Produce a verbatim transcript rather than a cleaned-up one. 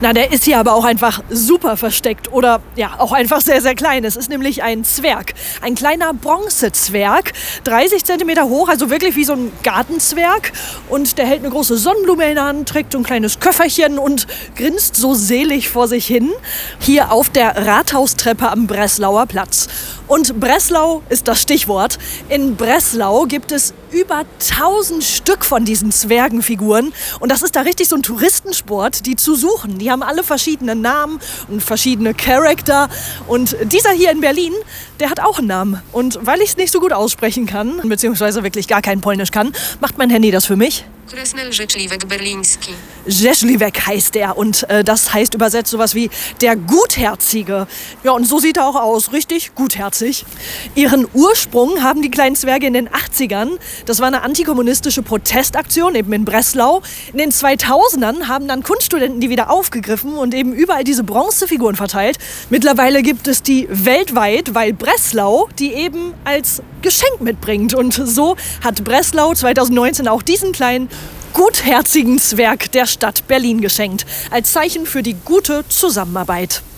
Na, der ist hier aber auch einfach super versteckt oder ja, auch einfach sehr, sehr klein. Es ist nämlich ein Zwerg, ein kleiner Bronzezwerg, dreißig Zentimeter hoch, also wirklich wie so ein Gartenzwerg. Und der hält eine große Sonnenblume in der Hand, trägt so ein kleines Köfferchen und grinst so selig vor sich hin. Hier auf der Rathaustreppe am Breslauer Platz. Und Breslau ist das Stichwort. In Breslau gibt es über tausend Stück von diesen Zwergenfiguren. Und das ist da richtig so ein Touristensport, die zu suchen. Die haben alle verschiedene Namen und verschiedene Charakter. Und dieser hier in Berlin, der hat auch einen Namen. Und weil ich es nicht so gut aussprechen kann, beziehungsweise wirklich gar kein Polnisch kann, macht mein Handy das für mich. Krasnel Rzeczliwek Berliński. Rzeczliwek heißt er und äh, das heißt übersetzt sowas wie der Gutherzige. Ja, und so sieht er auch aus, richtig gutherzig. Ihren Ursprung haben die kleinen Zwerge in den achtzigern. Das war eine antikommunistische Protestaktion eben in Breslau. In den zweitausendern haben dann Kunststudenten die wieder aufgegriffen und eben überall diese Bronzefiguren verteilt. Mittlerweile gibt es die weltweit, weil Breslau die eben als Geschenk mitbringt. Und so hat Breslau zweitausendneunzehn auch diesen kleinen gutherzigen Zwerg der Stadt Berlin geschenkt. Als Zeichen für die gute Zusammenarbeit.